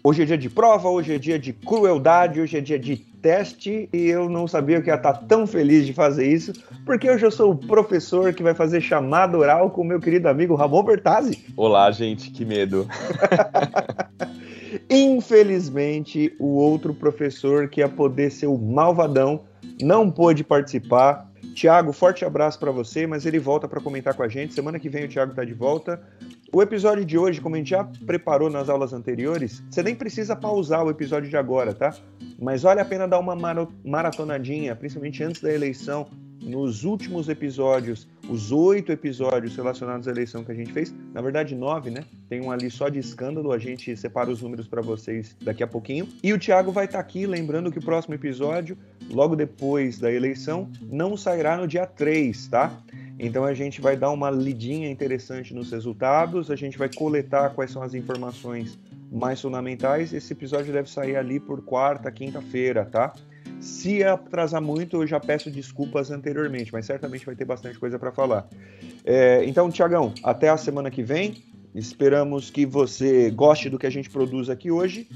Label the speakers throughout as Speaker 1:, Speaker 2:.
Speaker 1: Hoje é dia de prova, hoje é dia de crueldade, hoje é dia de teste e eu não sabia que ia estar tão feliz de fazer isso, porque hoje eu sou o professor que vai fazer chamada oral com o meu querido amigo Ramon Bertazzi.
Speaker 2: Olá, gente, que medo.
Speaker 1: Infelizmente, o outro professor que ia poder ser o malvadão não pôde participar. Thiago, forte abraço para você, mas ele volta para comentar com a gente. Semana que vem o Thiago tá de volta. O episódio de hoje, como a gente já preparou nas aulas anteriores, você nem precisa pausar o episódio de agora, tá? Mas vale a pena dar uma maratonadinha, principalmente antes da eleição, nos últimos episódios, os 8 episódios relacionados à eleição que a gente fez, na verdade 9, né? Tem um ali só de escândalo, a gente separa os números para vocês daqui a pouquinho. E o Thiago vai estar aqui, lembrando que o próximo episódio, logo depois da eleição, não sairá no dia 3, tá? Então a gente vai dar uma lidinha interessante nos resultados, a gente vai coletar quais são as informações mais fundamentais. Esse episódio deve sair ali por quarta, quinta-feira, tá? Se atrasar muito, eu já peço desculpas anteriormente, mas certamente vai ter bastante coisa para falar. Então, Thiagão, até a semana que vem. Esperamos que você goste do que a gente produz aqui hoje.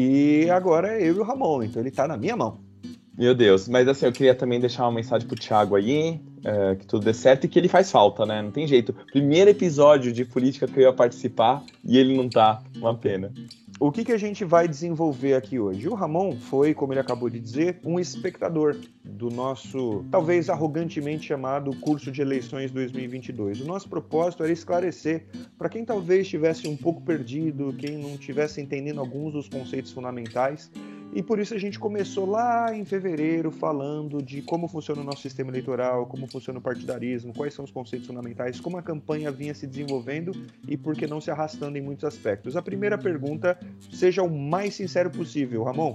Speaker 1: E agora é eu e o Ramon, então ele tá na minha mão.
Speaker 2: Meu Deus, mas assim, eu queria também deixar uma mensagem pro Thiago aí, que tudo dê certo e que ele faz falta, né? Não tem jeito. Primeiro episódio de política que eu ia participar e ele não tá, uma pena.
Speaker 1: O que a gente vai desenvolver aqui hoje? O Ramon foi, como ele acabou de dizer, um espectador do nosso, talvez arrogantemente chamado, curso de eleições 2022. O nosso propósito era esclarecer para quem talvez estivesse um pouco perdido, quem não estivesse entendendo alguns dos conceitos fundamentais. E por isso a gente começou lá em fevereiro falando de como funciona o nosso sistema eleitoral, como funciona o partidarismo, quais são os conceitos fundamentais, como a campanha vinha se desenvolvendo e por que não se arrastando em muitos aspectos. A primeira pergunta, seja o mais sincero possível, Ramon.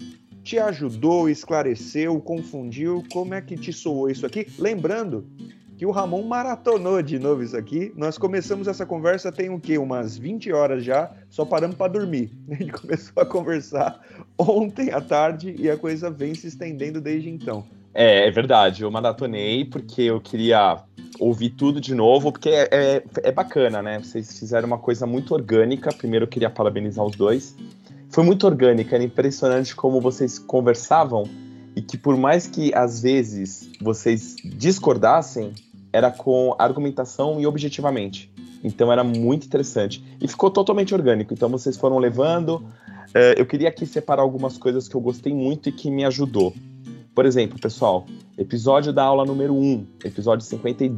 Speaker 1: Te ajudou, esclareceu, confundiu? Como é que te soou isso aqui? Lembrando que o Ramon maratonou de novo isso aqui. Nós começamos essa conversa tem o quê? Umas 20 horas já, só paramos para dormir. A gente começou a conversar ontem à tarde e a coisa vem se estendendo desde então.
Speaker 2: É verdade, eu maratonei porque eu queria ouvir tudo de novo, porque é bacana, né? Vocês fizeram uma coisa muito orgânica. Primeiro eu queria parabenizar os dois. Foi muito orgânica, era impressionante como vocês conversavam e que por mais que às vezes vocês discordassem, era com argumentação e objetivamente. Então era muito interessante. E ficou totalmente orgânico. Então vocês foram levando. Eu queria aqui separar algumas coisas que eu gostei muito e que me ajudou. Por exemplo, pessoal, episódio da aula número 1, episódio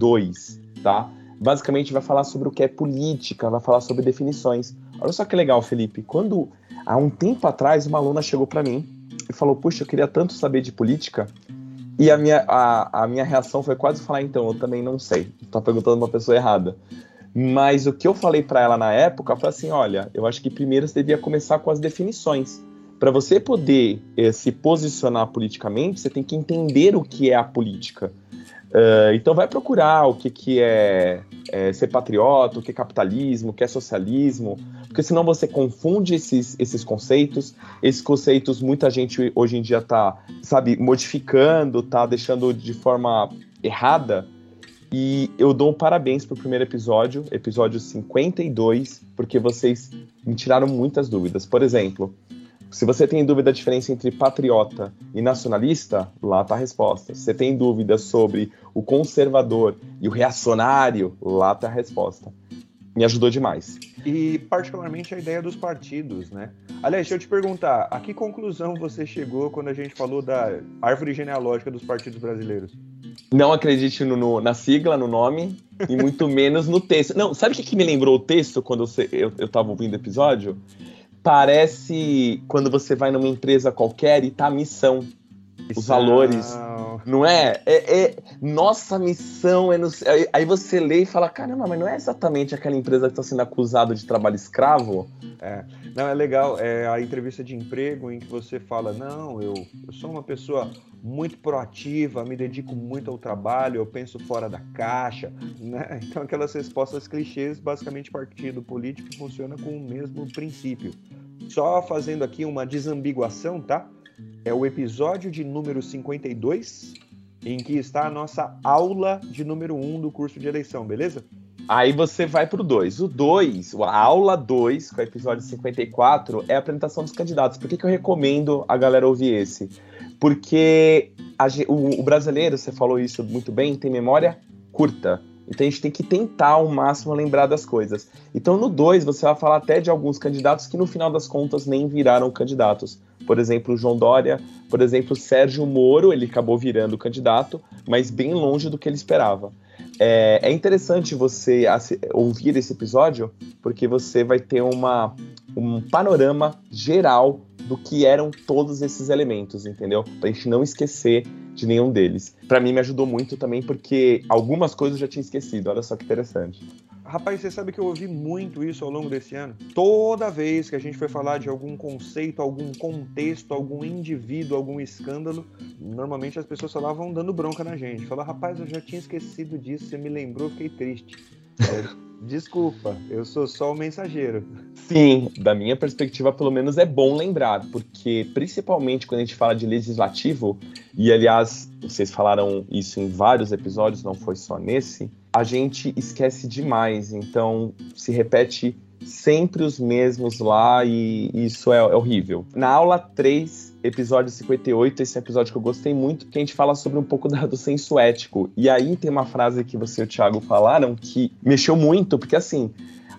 Speaker 2: 52, tá? Basicamente vai falar sobre o que é política, vai falar sobre definições. Olha só que legal, Felipe. Quando, há um tempo atrás, uma aluna chegou para mim e falou, puxa, eu queria tanto saber de política. E a minha reação foi quase falar, então, eu também não sei. Tô perguntando uma pessoa errada. Mas o que eu falei para ela na época foi assim, olha, eu acho que primeiro você devia começar com as definições. Para você poder se posicionar politicamente, você tem que entender o que é a política. Então vai procurar o que é ser patriota, o que é capitalismo, o que é socialismo, porque senão você confunde esses conceitos. Esses conceitos muita gente hoje em dia está, modificando, está deixando de forma errada. E eu dou um parabéns pro primeiro episódio 52, porque vocês me tiraram muitas dúvidas. Por exemplo, se você tem dúvida da diferença entre patriota e nacionalista, lá está a resposta. Se você tem dúvida sobre o conservador e o reacionário, lá está a resposta. Me ajudou demais.
Speaker 1: E particularmente a ideia dos partidos, né? Aliás, deixa eu te perguntar, a que conclusão você chegou quando a gente falou da árvore genealógica dos partidos brasileiros?
Speaker 2: Não acredite na sigla, no nome, e muito menos no texto. Não, sabe o que me lembrou o texto quando eu tava ouvindo o episódio? Parece quando você vai numa empresa qualquer e tá a missão, os valores, não é? Nossa missão é no... Aí você lê e fala, caramba, mas não é exatamente aquela empresa que está sendo acusada de trabalho escravo?
Speaker 1: Não, é legal, é a entrevista de emprego em que você fala, não, eu sou uma pessoa muito proativa, me dedico muito ao trabalho, eu penso fora da caixa, né? Então aquelas respostas clichês, basicamente partido político funciona com o mesmo princípio. Só fazendo aqui uma desambiguação, tá? É o episódio de número 52, em que está a nossa aula de número 1 do curso de eleição, beleza?
Speaker 2: Aí você vai pro 2. O 2, a aula 2, com o episódio 54, é a apresentação dos candidatos. Por que eu recomendo a galera ouvir esse? Porque o brasileiro, você falou isso muito bem, tem memória curta. Então a gente tem que tentar ao máximo lembrar das coisas. Então no 2 você vai falar até de alguns candidatos que no final das contas nem viraram candidatos. Por exemplo, o João Dória, por exemplo, o Sérgio Moro, ele acabou virando candidato, mas bem longe do que ele esperava. É interessante você ouvir esse episódio, porque você vai ter um panorama geral do que eram todos esses elementos, entendeu? Pra gente não esquecer de nenhum deles. Pra mim me ajudou muito também, porque algumas coisas eu já tinha esquecido, olha só que interessante.
Speaker 1: Rapaz, você sabe que eu ouvi muito isso ao longo desse ano? Toda vez que a gente foi falar de algum conceito, algum contexto, algum indivíduo, algum escândalo, normalmente as pessoas falavam dando bronca na gente. Falavam, rapaz, eu já tinha esquecido disso, você me lembrou, fiquei triste. Desculpa, eu sou só o mensageiro.
Speaker 2: Sim, da minha perspectiva, pelo menos é bom lembrar, porque principalmente quando a gente fala de legislativo, e aliás, vocês falaram isso em vários episódios, não foi só nesse, a gente esquece demais, então se repete sempre os mesmos lá e isso é horrível. Na aula 3, episódio 58, esse é um episódio que eu gostei muito, porque a gente fala sobre um pouco do senso ético. E aí tem uma frase que você e o Thiago falaram que mexeu muito, porque assim,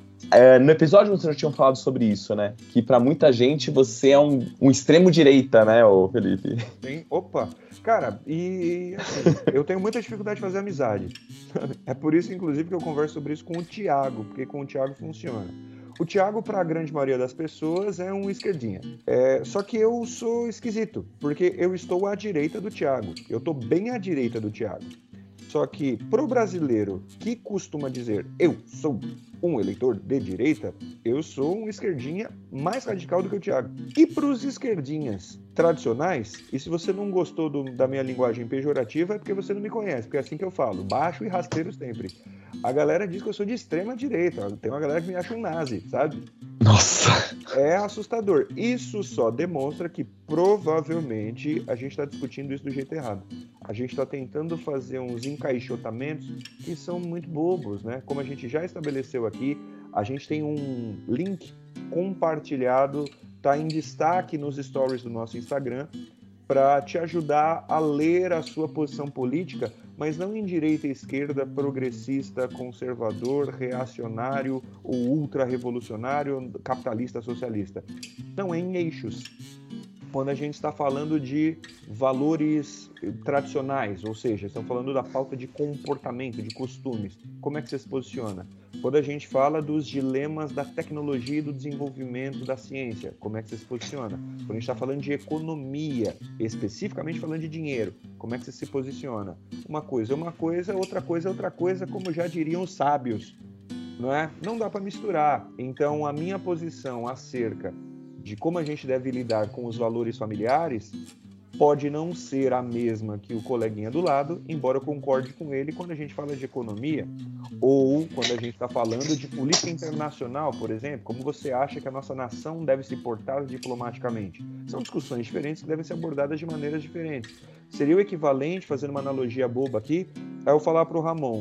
Speaker 2: no episódio vocês já tinham falado sobre isso, né? Que pra muita gente você é um extremo-direita, né, ô Felipe?
Speaker 1: Sim, opa! Cara, e assim, eu tenho muita dificuldade de fazer amizade. É por isso, inclusive, que eu converso sobre isso com o Thiago, porque com o Thiago funciona. O Thiago, para a grande maioria das pessoas, é um esquerdinha. Só que eu sou esquisito, porque eu estou à direita do Thiago. Eu estou bem à direita do Thiago. Só que, pro brasileiro que costuma dizer eu sou um eleitor de direita, eu sou um esquerdinha mais radical do que o Thiago. E pros esquerdinhas tradicionais, e se você não gostou da minha linguagem pejorativa, é porque você não me conhece, porque é assim que eu falo, baixo e rasteiro sempre. A galera diz que eu sou de extrema direita, tem uma galera que me acha um nazi, sabe?
Speaker 2: Nossa!
Speaker 1: É assustador. Isso só demonstra que provavelmente a gente está discutindo isso do jeito errado. A gente está tentando fazer uns encaixotamentos que são muito bobos, né? Como a gente já estabeleceu aqui, a gente tem um link compartilhado, tá em destaque nos stories do nosso Instagram, para te ajudar a ler a sua posição política, mas não em direita e esquerda, progressista, conservador, reacionário ou ultra-revolucionário, capitalista, socialista. Não, é em eixos. Quando a gente está falando de valores tradicionais, ou seja, estamos falando da pauta de comportamento, de costumes, como é que você se posiciona? Quando a gente fala dos dilemas da tecnologia e do desenvolvimento da ciência, como é que você se posiciona? Quando a gente está falando de economia, especificamente falando de dinheiro, como é que você se posiciona? Uma coisa é uma coisa, outra coisa é outra coisa, como já diriam os sábios, não é? Não dá para misturar. Então, a minha posição acerca de como a gente deve lidar com os valores familiares pode não ser a mesma que o coleguinha do lado, embora eu concorde com ele quando a gente fala de economia ou quando a gente está falando de política internacional, por exemplo, como você acha que a nossa nação deve se portar diplomaticamente. São discussões diferentes que devem ser abordadas de maneiras diferentes. Seria o equivalente, fazendo uma analogia boba aqui, a eu falar para o Ramon,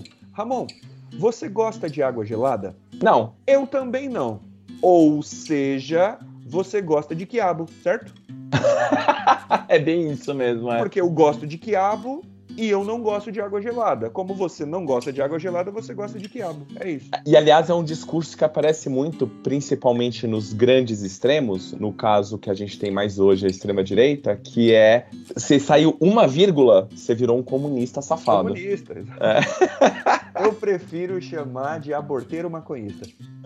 Speaker 1: você gosta de água gelada?
Speaker 2: Não.
Speaker 1: Eu também não. Ou seja, você gosta de quiabo, certo?
Speaker 2: É bem isso mesmo, é.
Speaker 1: Porque eu gosto de quiabo e eu não gosto de água gelada. Como você não gosta de água gelada, você gosta de quiabo. É isso.
Speaker 2: E, aliás, é um discurso que aparece muito, principalmente nos grandes extremos, no caso que a gente tem mais hoje, a extrema-direita, que é, você saiu uma vírgula, você virou um comunista safado.
Speaker 1: Comunista, Eu prefiro chamar de aborteiro maconhista.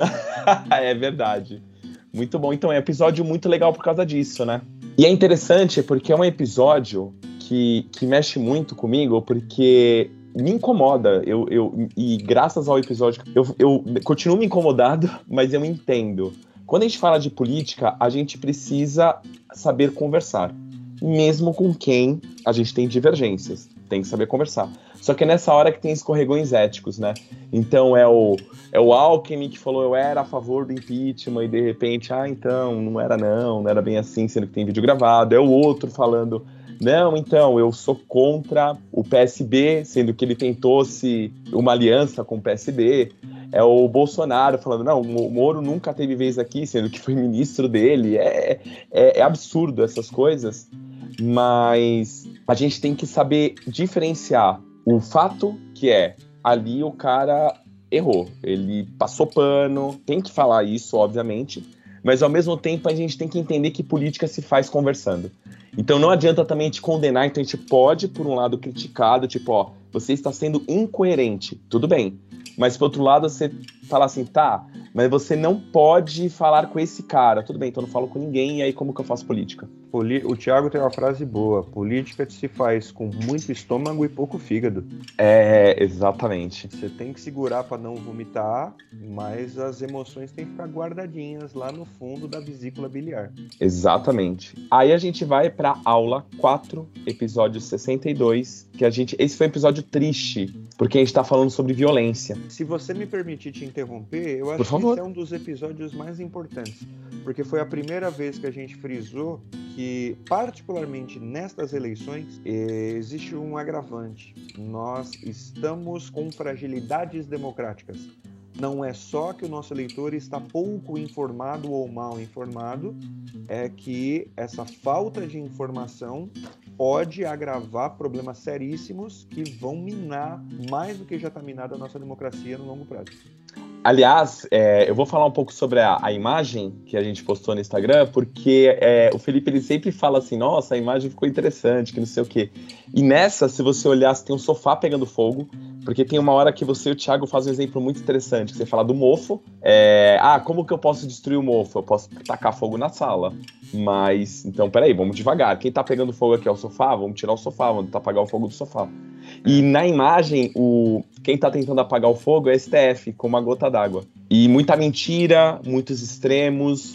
Speaker 2: É verdade. Muito bom. Então, é um episódio muito legal por causa disso, né? E é interessante porque é um episódio que mexe muito comigo, porque me incomoda. E graças ao episódio, eu continuo me incomodado, mas eu entendo. Quando a gente fala de política, a gente precisa saber conversar. Mesmo com quem a gente tem divergências. Tem que saber conversar. Só que é nessa hora que tem escorregões éticos, né? Então é o Alckmin que falou eu era a favor do impeachment e de repente, então, não era bem assim, sendo que tem vídeo gravado. É o outro falando, não, então, eu sou contra o PSB, sendo que ele tentou uma aliança com o PSB. É o Bolsonaro falando, não, o Moro nunca teve vez aqui, sendo que foi ministro dele. É absurdo essas coisas, mas a gente tem que saber diferenciar o fato que ali o cara errou, ele passou pano, tem que falar isso, obviamente, mas ao mesmo tempo a gente tem que entender que política se faz conversando. Então não adianta também te condenar, então a gente pode, por um lado, criticar, tipo, ó, você está sendo incoerente, tudo bem. Mas, por outro lado, você fala assim, tá, mas você não pode falar com esse cara. Tudo bem, então eu não falo com ninguém, e aí como que eu faço política?
Speaker 1: O Thiago tem uma frase boa, política se faz com muito estômago e pouco fígado.
Speaker 2: Exatamente.
Speaker 1: Você tem que segurar para não vomitar, mas as emoções têm que ficar guardadinhas lá no fundo da vesícula biliar.
Speaker 2: Exatamente. Aí a gente vai para aula 4, episódio 62, que esse foi um episódio triste, porque a gente tá falando sobre violência.
Speaker 1: Se você me permitir te interromper, eu
Speaker 2: Por
Speaker 1: acho que
Speaker 2: favor.
Speaker 1: esse é um dos episódios mais importantes, porque foi a primeira vez que a gente frisou que, particularmente nestas eleições, existe um agravante. Nós estamos com fragilidades democráticas. Não é só que o nosso eleitor está pouco informado ou mal informado, é que essa falta de informação pode agravar problemas seríssimos que vão minar, mais do que já está minada, a nossa democracia no longo prazo.
Speaker 2: Aliás, eu vou falar um pouco sobre a imagem que a gente postou no Instagram, porque o Felipe ele sempre fala assim, nossa, a imagem ficou interessante, que não sei o quê. E nessa, se você olhar, você tem um sofá pegando fogo, porque tem uma hora que você e o Thiago fazem um exemplo muito interessante, que você fala do mofo. Como que eu posso destruir o mofo? Eu posso tacar fogo na sala. Mas, então, peraí, vamos devagar. Quem tá pegando fogo aqui é o sofá? Vamos tirar o sofá, vamos apagar o fogo do sofá. E na imagem, quem tá tentando apagar o fogo é a STF, com uma gota d'água. E muita mentira, muitos extremos,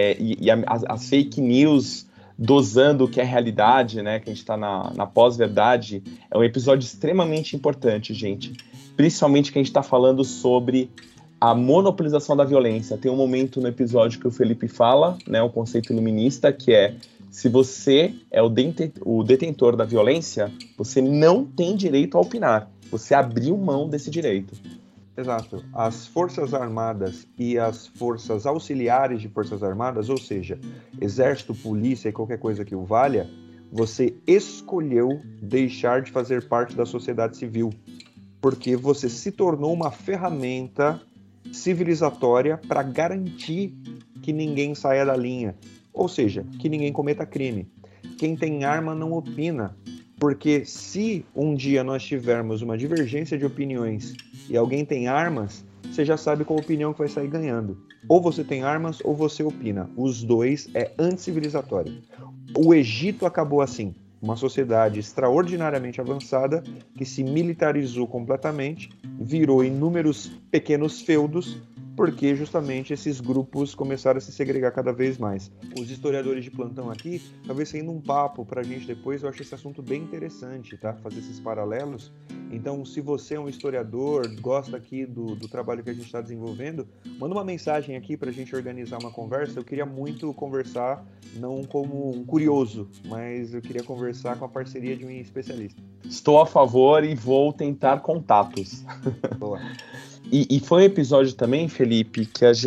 Speaker 2: as fake news dosando o que é realidade, né? Que a gente tá na pós-verdade. É um episódio extremamente importante, gente. Principalmente que a gente tá falando sobre a monopolização da violência. Tem um momento no episódio que o Felipe fala, né? O conceito iluminista, que é: se você é o detentor da violência, você não tem direito a opinar. Você abriu mão desse direito.
Speaker 1: Exato. As Forças Armadas e as forças auxiliares de Forças Armadas, ou seja, Exército, Polícia e qualquer coisa que o valha, você escolheu deixar de fazer parte da sociedade civil, porque você se tornou uma ferramenta civilizatória para garantir que ninguém saia da linha, ou seja, que ninguém cometa crime. Quem tem arma não opina, porque se um dia nós tivermos uma divergência de opiniões e alguém tem armas, você já sabe qual opinião que vai sair ganhando. Ou você tem armas ou você opina. Os dois é anticivilizatório. O Egito acabou assim. Uma sociedade extraordinariamente avançada que se militarizou completamente, virou inúmeros pequenos feudos, porque justamente esses grupos começaram a se segregar cada vez mais. Os historiadores de plantão aqui, talvez saindo um papo para a gente depois, eu acho esse assunto bem interessante, tá? Fazer esses paralelos. Então, se você é um historiador, gosta aqui do trabalho que a gente está desenvolvendo, manda uma mensagem aqui para a gente organizar uma conversa. Eu queria muito conversar, não como um curioso, mas eu queria conversar com a parceria de um especialista.
Speaker 2: Estou a favor e vou tentar contatos.
Speaker 1: Boa.
Speaker 2: E foi um episódio também, Felipe,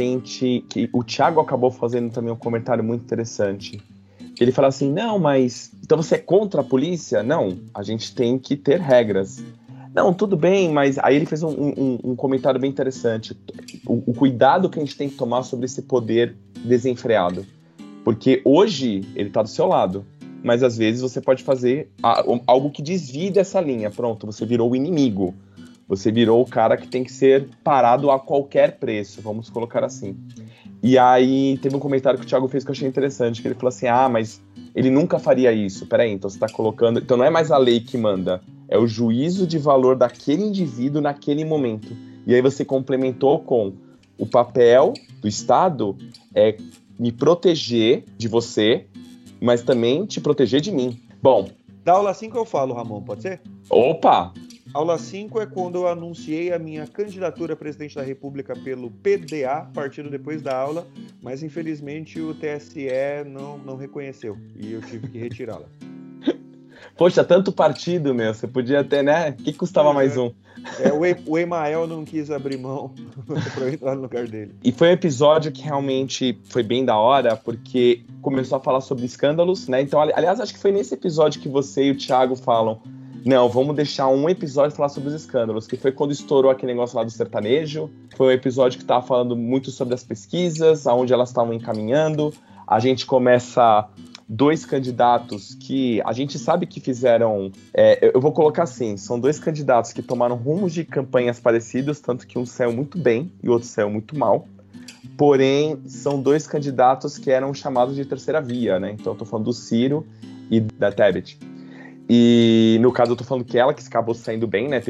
Speaker 2: que o Thiago acabou fazendo também um comentário muito interessante. Ele fala assim, não, mas então você é contra a polícia? Não, a gente tem que ter regras. Não, tudo bem, mas aí ele fez um comentário bem interessante. O cuidado que a gente tem que tomar sobre esse poder desenfreado. Porque hoje ele tá do seu lado, mas às vezes você pode fazer algo que desvie dessa linha. Pronto, você virou o inimigo. Você virou o cara que tem que ser parado a qualquer preço, vamos colocar assim. E aí teve um comentário que o Thiago fez que eu achei interessante, que ele falou assim, mas ele nunca faria isso. Peraí, então você tá colocando... Então não é mais a lei que manda, é o juízo de valor daquele indivíduo naquele momento. E aí você complementou com o papel do Estado é me proteger de você, mas também te proteger de mim. Bom...
Speaker 1: Da aula 5 eu falo, Ramon, pode ser?
Speaker 2: Opa!
Speaker 1: Aula 5 é quando eu anunciei a minha candidatura a presidente da República pelo PDA, partido depois da aula, mas infelizmente o TSE não reconheceu e eu tive que retirá-la.
Speaker 2: Poxa, tanto partido, meu. Você podia ter, né? O que custava mais um?
Speaker 1: O Emael não quis abrir mão para entrar no lugar dele.
Speaker 2: E foi um episódio que realmente foi bem da hora, porque começou a falar sobre escândalos, né? Então, aliás, acho que foi nesse episódio que você e o Thiago falam: não, vamos deixar um episódio falar sobre os escândalos, que foi quando estourou aquele negócio lá do sertanejo. Foi um episódio que estava falando muito sobre as pesquisas, aonde elas estavam encaminhando. A gente começa 2 candidatos que a gente sabe que fizeram... eu vou colocar assim, são 2 candidatos que tomaram rumos de campanhas parecidos, tanto que um saiu muito bem e o outro saiu muito mal. Porém, são 2 candidatos que eram chamados de terceira via, né? Então eu tô falando do Ciro e da Tebet. E no caso eu tô falando que ela que acabou saindo bem, né? Tem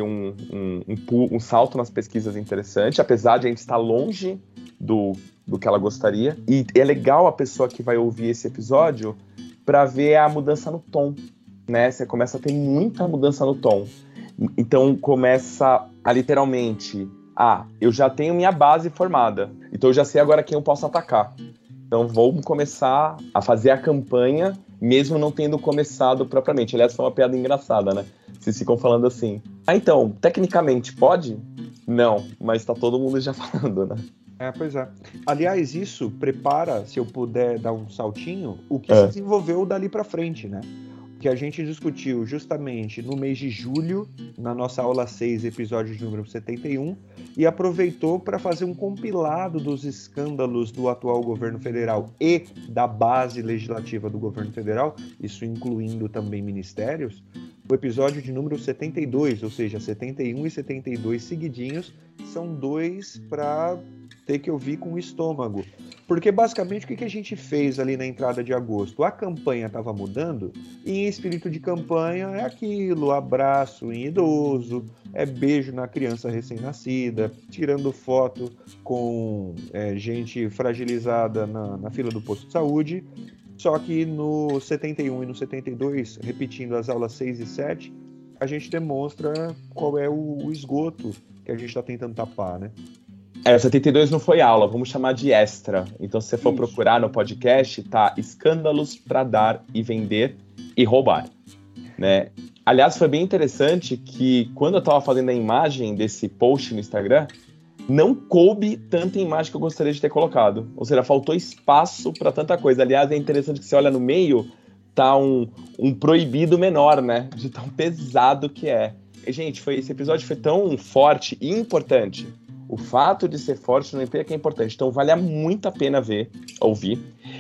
Speaker 2: um salto nas pesquisas interessante, apesar de a gente estar longe do que ela gostaria. E é legal a pessoa que vai ouvir esse episódio para ver a mudança no tom, né? Você começa a ter muita mudança no tom. Então começa a literalmente... eu já tenho minha base formada, então eu já sei agora quem eu posso atacar. Então vamos começar a fazer a campanha, mesmo não tendo começado propriamente. Aliás, foi uma piada engraçada, né? Vocês ficam falando assim: então, tecnicamente pode? Não, mas tá todo mundo já falando, né?
Speaker 1: Pois é. Aliás, isso prepara, se eu puder dar um saltinho, o que se desenvolveu dali para frente, né? Que a gente discutiu justamente no mês de julho, na nossa aula 6, episódio de número 71, e aproveitou para fazer um compilado dos escândalos do atual governo federal e da base legislativa do governo federal, isso incluindo também ministérios, o episódio de número 72, ou seja, 71 e 72 seguidinhos, são 2 para ter que ouvir com o estômago. Porque basicamente o que a gente fez ali na entrada de agosto? A campanha estava mudando e em espírito de campanha é aquilo, abraço em idoso, é beijo na criança recém-nascida, tirando foto com gente fragilizada na fila do posto de saúde. Só que no 71 e no 72, repetindo as aulas 6 e 7, a gente demonstra qual é o esgoto que a gente está tentando tapar, né?
Speaker 2: O 72 não foi aula, vamos chamar de extra. Então, se você for procurar no podcast, tá escândalos para dar e vender e roubar, né? Aliás, foi bem interessante que quando eu estava fazendo a imagem desse post no Instagram, não coube tanta imagem que eu gostaria de ter colocado. Ou seja, faltou espaço para tanta coisa. Aliás, é interessante que você olha no meio, tá um proibido menor, né? De tão pesado que é. E, gente, esse episódio foi tão forte e importante. O fato de ser forte não implica que é importante. Então vale muito a pena ouvir.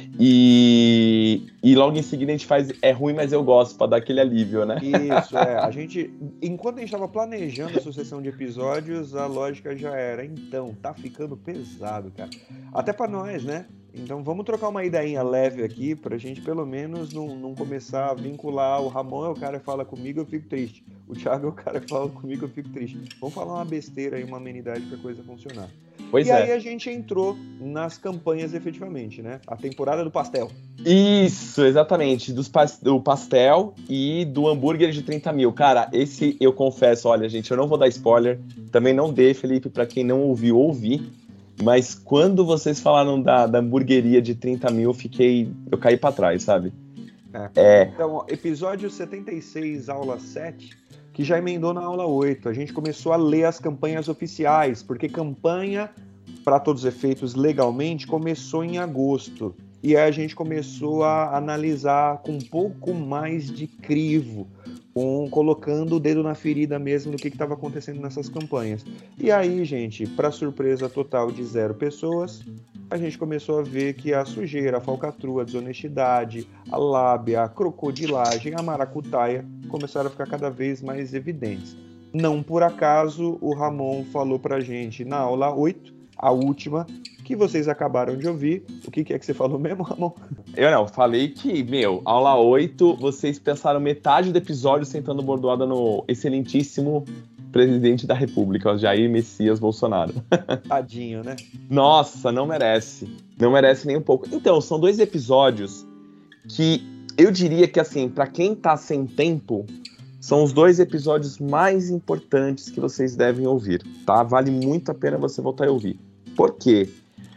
Speaker 2: E logo em seguida a gente faz É Ruim, Mas Eu Gosto, pra dar aquele alívio, né?
Speaker 1: Isso, enquanto a gente estava planejando a sucessão de episódios, a lógica já era: então, tá ficando pesado, cara. Até pra nós, né? Então vamos trocar uma ideinha leve aqui pra gente pelo menos não começar a vincular. O Ramon é o cara que fala comigo, eu fico triste. O Thiago é o cara que fala comigo, eu fico triste. Vamos falar uma besteira aí, uma amenidade pra coisa funcionar. Aí a gente entrou nas campanhas efetivamente, né? A temporada do pastel.
Speaker 2: Isso, exatamente. Do pastel e do hambúrguer de 30 mil. Cara, esse eu confesso, olha, gente, eu não vou dar spoiler. Também não dê, Felipe, pra quem não ouviu, ouvir. Mas quando vocês falaram da hamburgueria de 30 mil, eu caí pra trás, sabe?
Speaker 1: Então, episódio 76, aula 7, que já emendou na aula 8. A gente começou a ler as campanhas oficiais, porque campanha, para todos os efeitos, legalmente, começou em agosto. E aí a gente começou a analisar com um pouco mais de crivo, colocando o dedo na ferida mesmo do que estava acontecendo nessas campanhas. E aí, gente, para surpresa total de 0 pessoas, a gente começou a ver que a sujeira, a falcatrua, a desonestidade, a lábia, a crocodilagem, a maracutaia começaram a ficar cada vez mais evidentes. Não por acaso o Ramon falou pra gente na aula 8, a última, que vocês acabaram de ouvir. O que é que você falou mesmo, Ramon?
Speaker 2: Eu falei que, aula 8, vocês pensaram metade do episódio sentando bordoada no excelentíssimo presidente da República, Jair Messias Bolsonaro.
Speaker 1: Tadinho, né?
Speaker 2: Nossa, não merece. Não merece nem um pouco. Então, são 2 episódios que eu diria que, assim, pra quem tá sem tempo, são os 2 episódios mais importantes que vocês devem ouvir, tá? Vale muito a pena você voltar a ouvir. Por quê?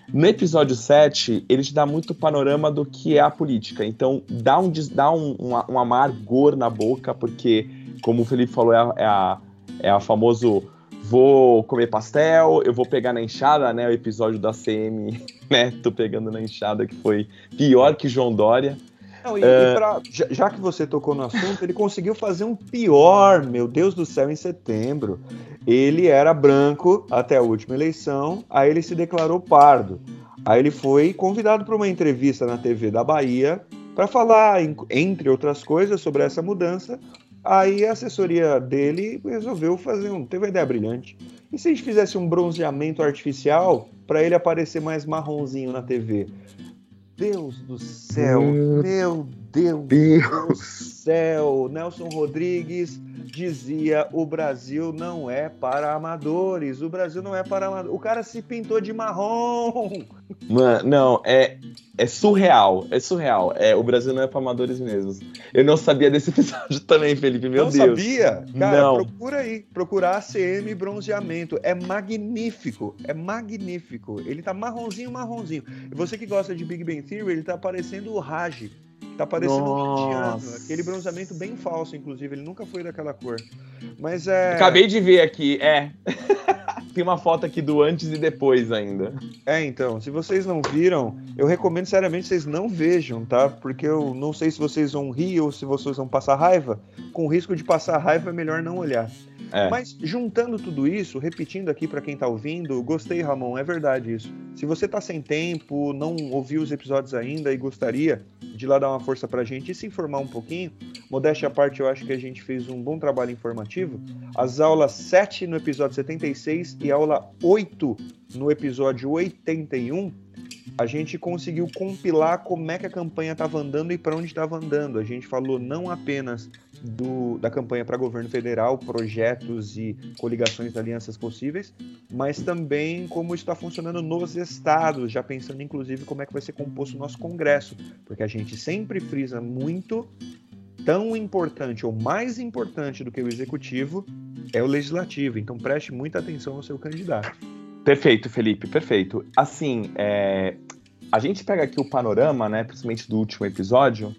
Speaker 2: No episódio 7, ele te dá muito panorama do que é a política. Então, dá um amargor na boca, porque, como o Felipe falou, é a famoso vou comer pastel, eu vou pegar na enxada, né? O episódio da CM, né? Tô pegando na enxada, que foi pior que João Dória.
Speaker 1: Não, já que você tocou no assunto, ele conseguiu fazer um pior, meu Deus do céu, em setembro. Ele era branco até a última eleição, aí ele se declarou pardo. Aí ele foi convidado para uma entrevista na TV da Bahia para falar, entre outras coisas, sobre essa mudança. Aí a assessoria dele resolveu teve uma ideia brilhante. E se a gente fizesse um bronzeamento artificial para ele aparecer mais marronzinho na TV? Deus do céu, meu Deus do céu. Nelson Rodrigues dizia: o Brasil não é para amadores, o Brasil não é para amadores. O cara se pintou de marrom.
Speaker 2: Mano, não, é surreal, o Brasil não é para amadores mesmo. Eu não sabia desse episódio também, Felipe, meu
Speaker 1: não
Speaker 2: Deus.
Speaker 1: Não sabia? Cara,
Speaker 2: não.
Speaker 1: Procura aí, procurar ACM bronzeamento, é magnífico, ele tá marronzinho. E você que gosta de Big Bang Theory, ele tá parecendo o Raj. Tá parecendo um indiano, aquele bronzeamento bem falso, inclusive, ele nunca foi daquela cor. Mas
Speaker 2: Acabei de ver aqui, Tem uma foto aqui do antes e depois ainda.
Speaker 1: Então, se vocês não viram, eu recomendo seriamente que vocês não vejam, tá? Porque eu não sei se vocês vão rir ou se vocês vão passar raiva. Com risco de passar raiva, é melhor não olhar. Mas juntando tudo isso, repetindo aqui para quem tá ouvindo, gostei, Ramon, é verdade isso. Se você tá sem tempo, não ouviu os episódios ainda e gostaria de ir lá dar uma força pra gente e se informar um pouquinho, modéstia à parte, eu acho que a gente fez um bom trabalho informativo. As aulas 7 no episódio 76 e a aula 8 no episódio 81, a gente conseguiu compilar como é que a campanha estava andando e para onde estava andando. A gente falou não apenas da campanha para governo federal, projetos e coligações de alianças possíveis, mas também como isso está funcionando nos estados, já pensando inclusive como é que vai ser composto o nosso Congresso, porque a gente sempre frisa muito, tão importante ou mais importante do que o executivo é o legislativo, então preste muita atenção ao seu candidato.
Speaker 2: Perfeito, Felipe, perfeito. Assim, a gente pega aqui o panorama, né, principalmente do último episódio,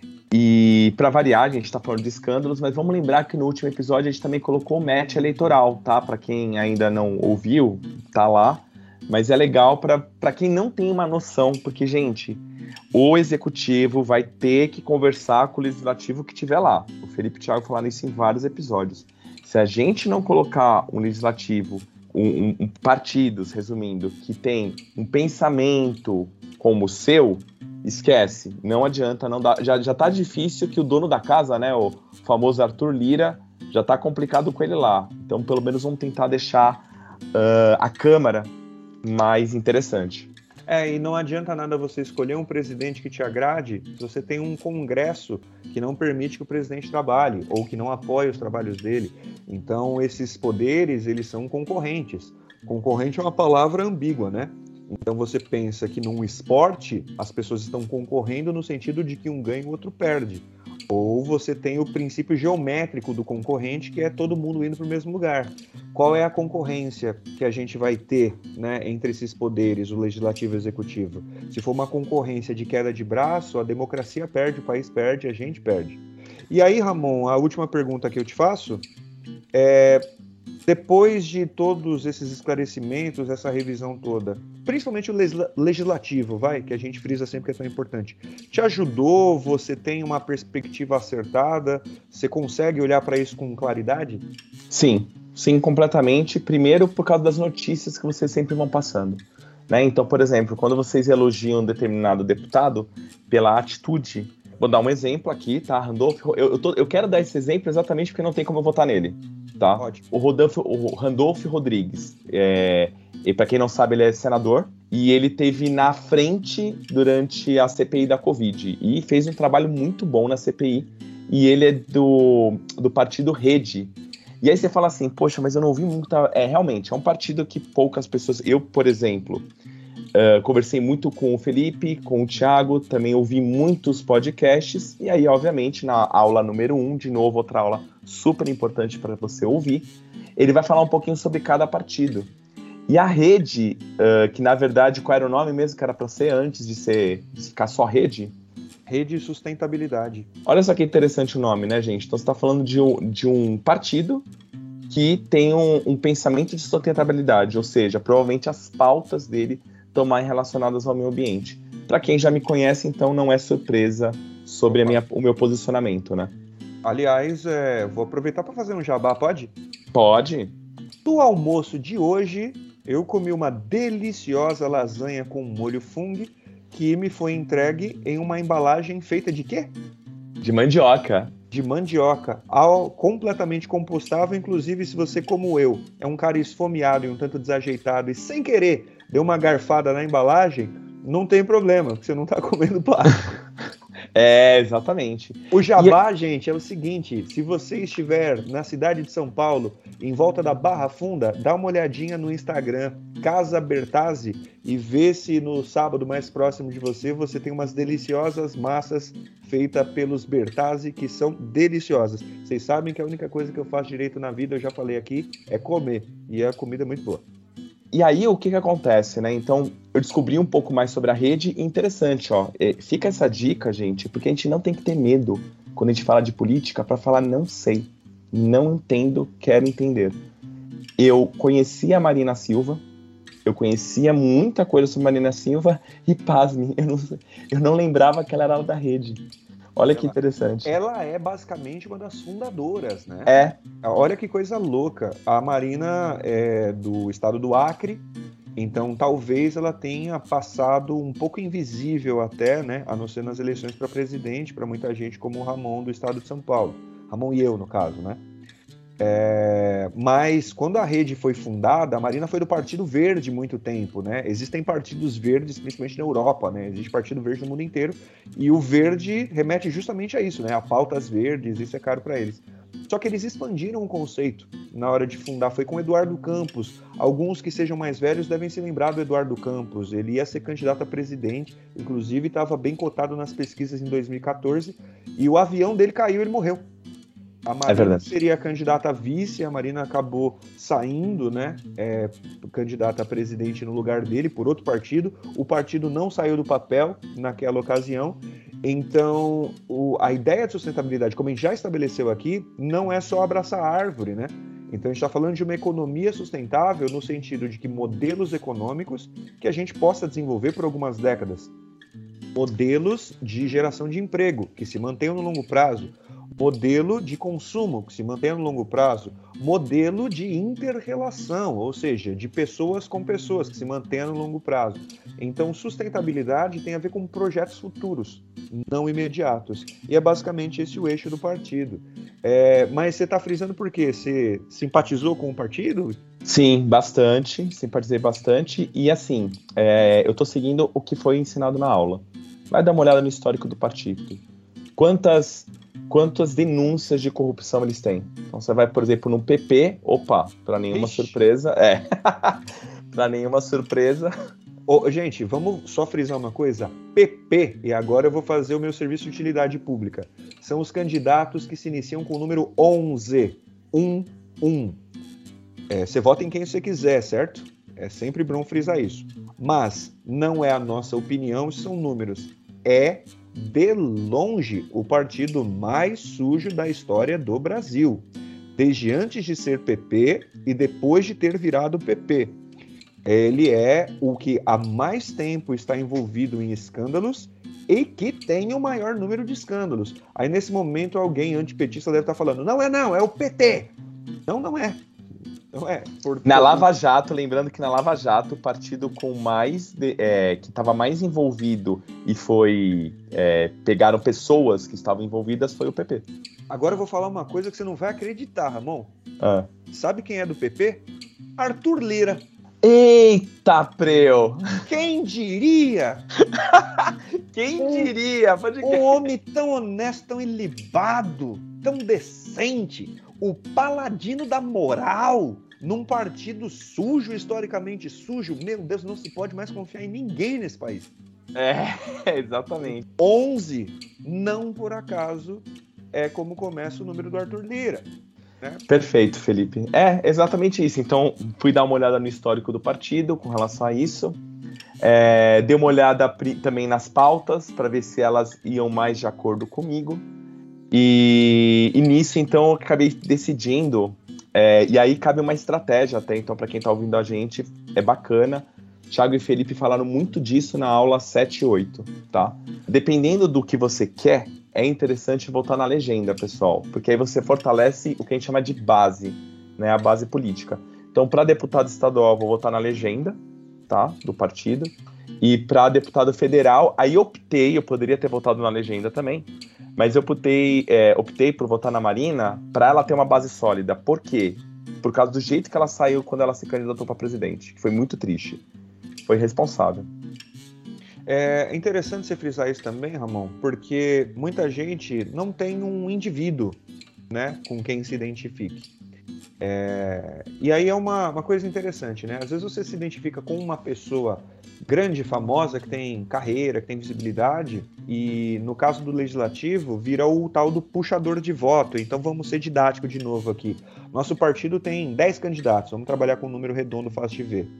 Speaker 2: e para variar, a gente está falando de escândalos, mas vamos lembrar que no último episódio a gente também colocou o match eleitoral, tá? Para quem ainda não ouviu, tá lá, mas é legal para quem não tem uma noção, porque, gente, o executivo vai ter que conversar com o legislativo que tiver lá. O Felipe e o Thiago falaram isso em vários episódios. Se a gente não colocar um legislativo, partidos, resumindo, que tem um pensamento como o seu, esquece, não adianta, não dá. Já tá difícil que o dono da casa, né, o famoso Arthur Lira, já tá complicado com ele lá. Então, pelo menos vamos tentar deixar a Câmara mais interessante.
Speaker 1: E não adianta nada você escolher um presidente que te agrade se você tem um Congresso que não permite que o presidente trabalhe ou que não apoie os trabalhos dele. Então, esses poderes, eles são concorrentes. Concorrente é uma palavra ambígua, né? Então, você pensa que num esporte, as pessoas estão concorrendo no sentido de que um ganha e o outro perde. Ou você tem o princípio geométrico do concorrente, que é todo mundo indo para o mesmo lugar. Qual é a concorrência que a gente vai ter, né, entre esses poderes, o legislativo e o executivo? Se for uma concorrência de queda de braço, a democracia perde, o país perde, a gente perde. E aí, Ramon, a última pergunta que eu te faço é: depois de todos esses esclarecimentos, essa revisão toda, principalmente o legislativo, que a gente frisa sempre que é tão importante, te ajudou? Você tem uma perspectiva acertada? Você consegue olhar para isso com claridade?
Speaker 2: Sim, completamente. Primeiro, por causa das notícias que vocês sempre vão passando, né? Então, por exemplo, quando vocês elogiam um determinado deputado pela atitude, vou dar um exemplo aqui, tá? Randolph, eu quero dar esse exemplo exatamente porque não tem como eu votar nele. Tá? O Randolph Rodrigues, e para quem não sabe, ele é senador e ele teve na frente durante a CPI da Covid e fez um trabalho muito bom na CPI, e ele é do partido Rede. E aí você fala assim, poxa, mas eu não ouvi muito. Realmente, é um partido que poucas pessoas... Eu, por exemplo, conversei muito com o Felipe, com o Thiago, também ouvi muitos podcasts, e aí, obviamente, na aula número 1, de novo, outra aula super importante para você ouvir, ele vai falar um pouquinho sobre cada partido. E a rede, que na verdade, qual era o nome mesmo que era para ser antes de ficar só rede?
Speaker 1: Rede e Sustentabilidade.
Speaker 2: Olha só que interessante o nome, né, gente? Então você está falando de um partido que tem um pensamento de sustentabilidade, ou seja, provavelmente as pautas dele estão mais relacionadas ao meio ambiente. Para quem já me conhece, então não é surpresa sobre o meu posicionamento, né?
Speaker 1: Aliás, vou aproveitar para fazer um jabá, pode?
Speaker 2: Pode.
Speaker 1: No almoço de hoje, eu comi uma deliciosa lasanha com molho fungo que me foi entregue em uma embalagem feita de quê?
Speaker 2: De mandioca.
Speaker 1: De mandioca, completamente compostável, inclusive se você, como eu, é um cara esfomeado e um tanto desajeitado e sem querer deu uma garfada na embalagem, não tem problema, porque você não está comendo plástico.
Speaker 2: Exatamente.
Speaker 1: O jabá, gente, é o seguinte, se você estiver na cidade de São Paulo, em volta da Barra Funda, dá uma olhadinha no Instagram, Casa Bertazzi, e vê se no sábado mais próximo de você tem umas deliciosas massas feitas pelos Bertazzi, que são deliciosas. Vocês sabem que a única coisa que eu faço direito na vida, eu já falei aqui, é comer, e a comida é muito boa.
Speaker 2: E aí, o que acontece, né? Então, eu descobri um pouco mais sobre a rede e interessante, ó. Fica essa dica, gente, porque a gente não tem que ter medo quando a gente fala de política para falar não sei, não entendo, quero entender. Eu conhecia a Marina Silva, eu conhecia muita coisa sobre a Marina Silva e, pasme, eu não lembrava que ela era da rede. Olha que interessante.
Speaker 1: Ela é basicamente uma das fundadoras, né? Olha que coisa louca. A Marina é do estado do Acre, então talvez ela tenha passado um pouco invisível até, né? A não ser nas eleições para presidente, para muita gente, como o Ramon do estado de São Paulo. Ramon e eu, no caso, né? Mas quando a rede foi fundada, a Marina foi do Partido Verde muito tempo, né? Existem partidos verdes, principalmente na Europa, né? Existe Partido Verde no mundo inteiro, e o verde remete justamente a isso, né? A pautas verdes, isso é caro para eles. Só que eles expandiram o conceito na hora de fundar, foi com Eduardo Campos. Alguns que sejam mais velhos devem se lembrar do Eduardo Campos, ele ia ser candidato a presidente, inclusive estava bem cotado nas pesquisas em 2014, e o avião dele caiu e ele morreu. A Marina seria candidata a vice, a Marina acabou saindo, né, candidata a presidente no lugar dele, por outro partido. O partido não saiu do papel naquela ocasião. Então, a ideia de sustentabilidade, como a gente já estabeleceu aqui, não é só abraçar a árvore, né? Então, a gente está falando de uma economia sustentável no sentido de que modelos econômicos que a gente possa desenvolver por algumas décadas. Modelos de geração de emprego, que se mantenham no longo prazo. Modelo de consumo, que se mantém no longo prazo, modelo de inter-relação, ou seja, de pessoas com pessoas, que se mantém no longo prazo. Então, sustentabilidade tem a ver com projetos futuros, não imediatos. E é basicamente esse o eixo do partido. Mas você está frisando por quê? Você simpatizou com o partido?
Speaker 2: Sim, bastante, simpatizei bastante. E assim, eu estou seguindo o que foi ensinado na aula. Vai dar uma olhada no histórico do partido. Quantas denúncias de corrupção eles têm? Então você vai, por exemplo, no PP, para nenhuma surpresa, para nenhuma surpresa.
Speaker 1: Gente, vamos só frisar uma coisa, PP, e agora eu vou fazer o meu serviço de utilidade pública, são os candidatos que se iniciam com o número 11, 11. Você vota em quem você quiser, certo? É sempre bom frisar isso. Mas não é a nossa opinião, são números. É de longe o partido mais sujo da história do Brasil, desde antes de ser PP e depois de ter virado PP. Ele é o que há mais tempo está envolvido em escândalos e que tem o maior número de escândalos. Aí nesse momento alguém antipetista deve estar falando, não, é o PT. Não é. Não é.
Speaker 2: Na Lava Jato, lembrando que na Lava Jato, o partido com que estava mais envolvido e pegaram pessoas que estavam envolvidas foi o PP.
Speaker 1: Agora eu vou falar uma coisa que você não vai acreditar, Ramon. Sabe quem é do PP? Arthur Lira.
Speaker 2: Eita, preu!
Speaker 1: Quem diria?
Speaker 2: Quem diria?
Speaker 1: Um homem tão honesto, tão ilibado, tão decente, o paladino da moral, num partido sujo, historicamente sujo. Meu Deus, não se pode mais confiar em ninguém nesse país.
Speaker 2: Exatamente.
Speaker 1: 11, não por acaso, é como começa o número do Arthur Lira. né?
Speaker 2: Perfeito, Felipe. É exatamente isso. Então, fui dar uma olhada no histórico do partido com relação a isso. Dei uma olhada também nas pautas para ver se elas iam mais de acordo comigo. E nisso, então, eu acabei decidindo. E aí cabe uma estratégia até. Então, para quem está ouvindo a gente, é bacana. Thiago e Felipe falaram muito disso na aula 7 e 8, tá? Dependendo do que você quer, é interessante voltar na legenda, pessoal, porque aí você fortalece o que a gente chama de base, né? A base política. Então, para deputado estadual, vou votar na legenda, tá? Do partido. E para deputado federal, aí eu poderia ter votado na legenda também, mas eu optei por votar na Marina para ela ter uma base sólida. Por quê? Por causa do jeito que ela saiu quando ela se candidatou para presidente, que foi muito triste. Foi responsável.
Speaker 1: É interessante você frisar isso também, Ramon, porque muita gente não tem um indivíduo, né, com quem se identifique. E aí é uma coisa interessante, né? Às vezes você se identifica com uma pessoa grande, famosa, que tem carreira, que tem visibilidade, e no caso do legislativo, vira o tal do puxador de voto. Então vamos ser didático de novo aqui. Nosso partido tem 10 candidatos, vamos trabalhar com um número redondo, fácil de ver.